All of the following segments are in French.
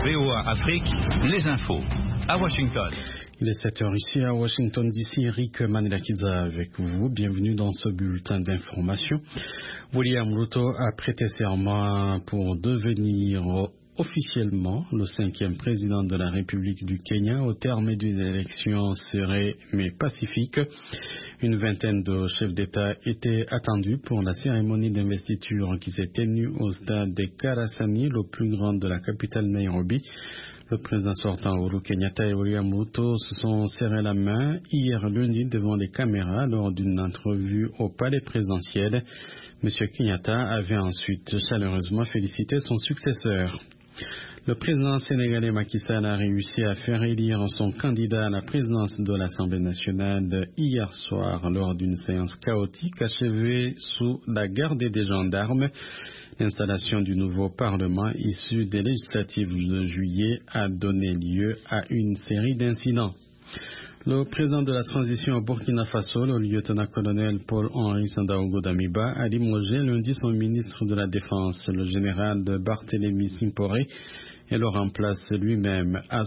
VOA Afrique, les infos. À Washington. Il est 7h ici à Washington DC. Eric Manelakiza avec vous. Bienvenue dans ce bulletin d'information. William Ruto a prêté serment pour devenir officiellement le 5e président de la République du Kenya au terme d'une élection serrée mais pacifique. Une vingtaine de chefs d'État étaient attendus pour la cérémonie d'investiture qui s'est tenue au stade de Karasani, le plus grand de la capitale Nairobi. Le président sortant Uhuru Kenyatta et William Ruto se sont serrés la main hier lundi devant les caméras lors d'une entrevue au palais présidentiel. M. Kenyatta avait ensuite chaleureusement félicité son successeur. Le président sénégalais Macky Sall a réussi à faire élire son candidat à la présidence de l'Assemblée nationale hier soir lors d'une séance chaotique achevée sous la garde des gendarmes. L'installation du nouveau Parlement issu des législatives de juillet a donné lieu à une série d'incidents. Le président de la transition au Burkina Faso, le lieutenant-colonel Paul-Henri Sandaogo Damiba, a limogé lundi son ministre de la Défense, le général Barthélemy Simporé, et le remplace lui-même à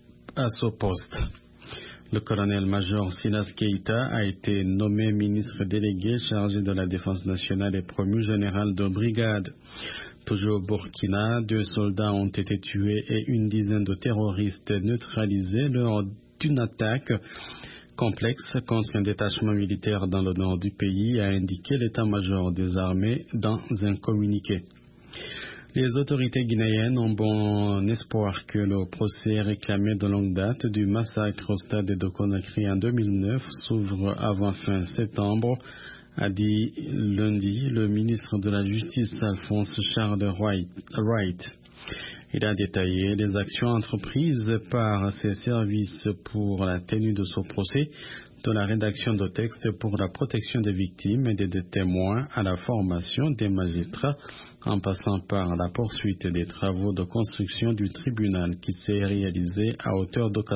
ce poste. Le colonel-major Silas Keita a été nommé ministre délégué chargé de la défense nationale et promu général de brigade. Toujours au Burkina, 2 soldats ont été tués et une dizaine de terroristes neutralisés lors d'une attaque complexe contre un détachement militaire dans le nord du pays, a indiqué l'état-major des armées dans un communiqué. Les autorités guinéennes ont bon espoir que le procès réclamé de longue date du massacre au stade de Conakry en 2009 s'ouvre avant fin septembre, a dit lundi le ministre de la Justice Alphonse Charles Wright. Il a détaillé les actions entreprises par ses services pour la tenue de ce procès, de la rédaction de textes pour la protection des victimes et des témoins à la formation des magistrats, en passant par la poursuite des travaux de construction du tribunal qui s'est réalisé à hauteur de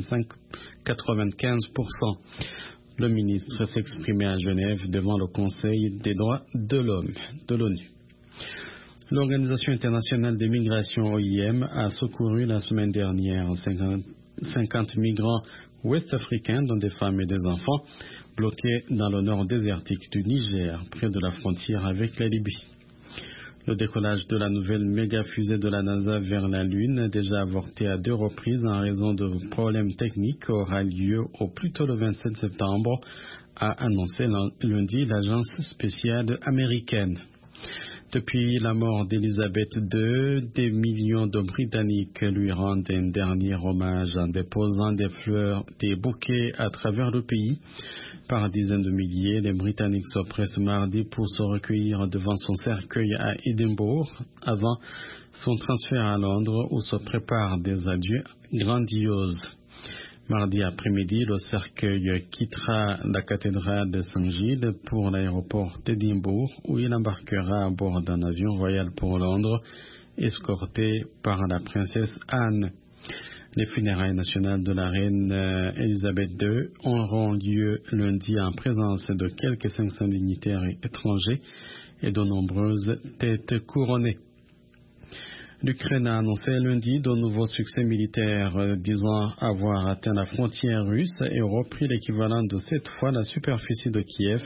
95%. Le ministre s'exprimait à Genève devant le Conseil des droits de l'homme de l'ONU. L'Organisation internationale des migrations OIM a secouru la semaine dernière 50 migrants ouest-africains, dont des femmes et des enfants, bloqués dans le nord désertique du Niger, près de la frontière avec la Libye. Le décollage de la nouvelle méga-fusée de la NASA vers la Lune, déjà avorté à 2 reprises en raison de problèmes techniques, aura lieu au plus tôt le 27 septembre, a annoncé lundi l'agence spatiale américaine. Depuis la mort d'Elisabeth II, des millions de Britanniques lui rendent un dernier hommage en déposant des fleurs, des bouquets à travers le pays. Par dizaines de milliers, les Britanniques se pressent mardi pour se recueillir devant son cercueil à Édimbourg avant son transfert à Londres où se préparent des adieux grandioses. Mardi après-midi, le cercueil quittera la cathédrale de Saint-Gilles pour l'aéroport d'Édimbourg où il embarquera à bord d'un avion royal pour Londres, escorté par la princesse Anne. Les funérailles nationales de la reine Elisabeth II auront lieu lundi en présence de quelques 500 dignitaires étrangers et de nombreuses têtes couronnées. L'Ukraine a annoncé lundi de nouveaux succès militaires, disant avoir atteint la frontière russe et repris l'équivalent de 7 fois la superficie de Kiev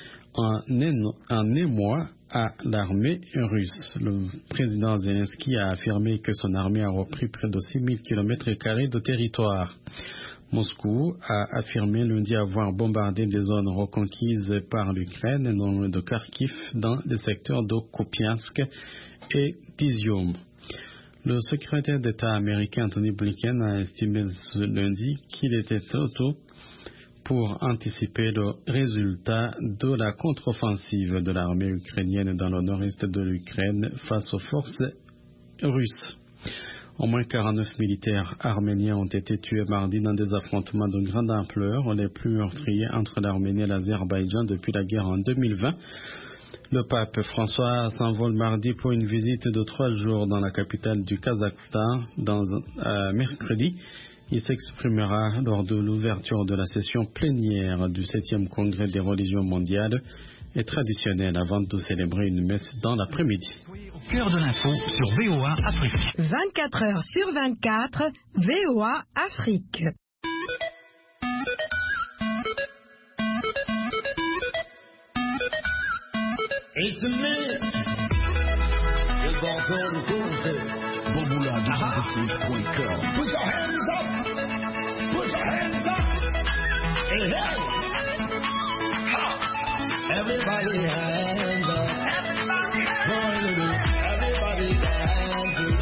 en émoi à l'armée russe. Le président Zelensky a affirmé que son armée a repris près de 6000 km² de territoire. Moscou a affirmé lundi avoir bombardé des zones reconquises par l'Ukraine, non loin de Kharkiv, dans les secteurs de Kupiansk et d'Izium. Le secrétaire d'État américain Anthony Blinken a estimé ce lundi qu'il était trop tôt pour anticiper le résultat de la contre-offensive de l'armée ukrainienne dans le nord-est de l'Ukraine face aux forces russes. Au moins 49 militaires arméniens ont été tués mardi dans des affrontements de grande ampleur, les plus meurtriers entre l'Arménie et l'Azerbaïdjan depuis la guerre en 2020. Le pape François s'envole mardi pour une visite de 3 jours dans la capitale du Kazakhstan. Mercredi, il s'exprimera lors de l'ouverture de la session plénière du 7e congrès des religions mondiales est traditionnelle avant de célébrer une messe dans l'après-midi. Au cœur de l'info sur VOA Afrique. 24 heures sur 24, VOA Afrique. It's a myth. It's all told and proven. Put your hands up. Put your hands up. Hey, hey. Ha. Everybody hands up. Everybody hands up. Everybody dancing.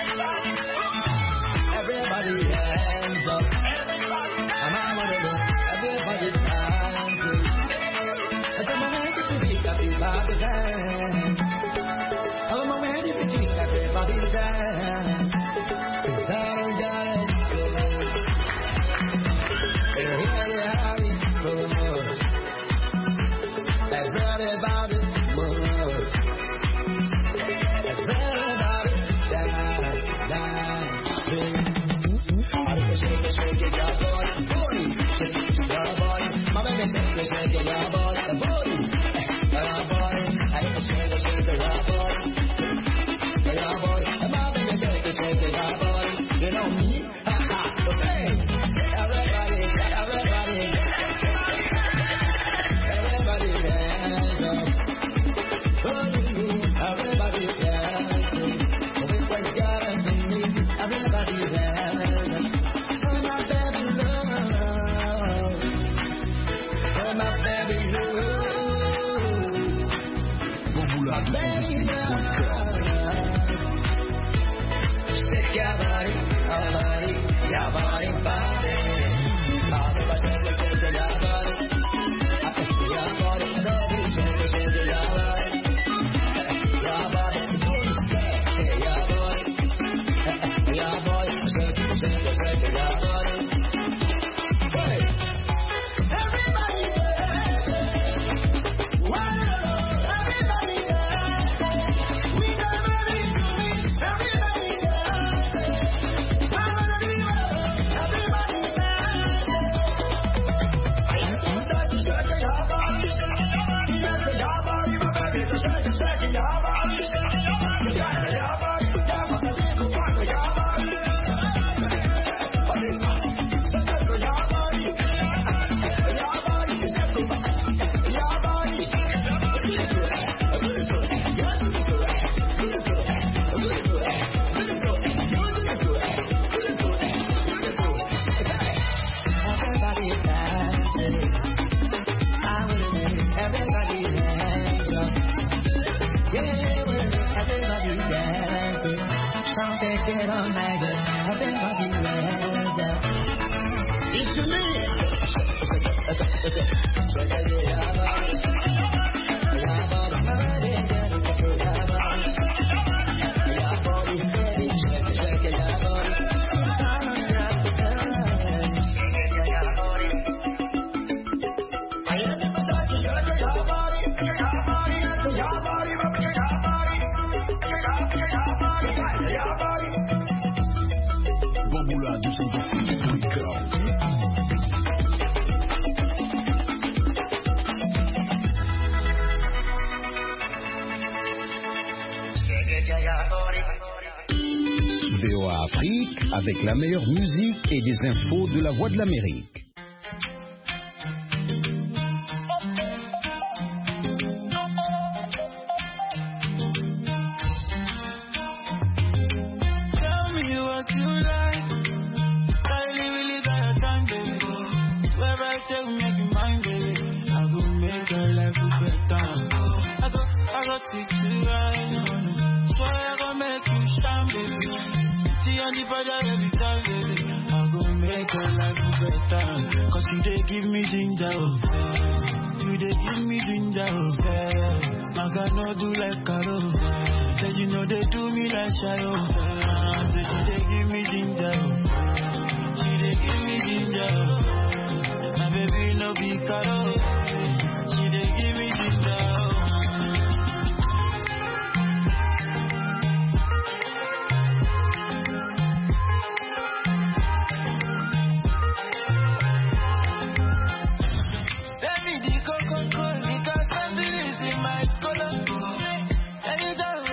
Everybody hands up. And I want to know everybody dancing. I come on, everybody dance. I'm on ready to keep everybody dance. 'Cause I don't got it good. Everybody move. Everybody move. Everybody dance, dance. Shake it, your body. Shake it, your body. My baby, shake it, your body. Body. Your body. I shake it, your body. Your body. My baby, shake it, your body. You know me? Ha ha. Hey. Everybody. Everybody hands up. Everybody dancing. With what God has in me. Everybody dancing. Oh, my baby love. Oh, my baby love. My baby love. Shake your body, your body, your body, body. All of us shake your body. I can see your body, baby, shake your body. Your body, shake your body. Your body, shake your body. Hey. Everybody dance. Wow, everybody dance. We never need to meet. Everybody dance. Everybody dance. Everybody dance. Shake your body. Shake your body, my baby. Shake your body. Shake your body. Get on my good, everybody hands up. It's a VOA Afrique avec la meilleure musique et des infos de la Voix de l'Amérique. Cause you they give me ginger, you they give me ginger, I cannot do like Carol. Say you know they do me like Shayo. Say she they give me ginger, she they give me ginger. My baby no be Carol.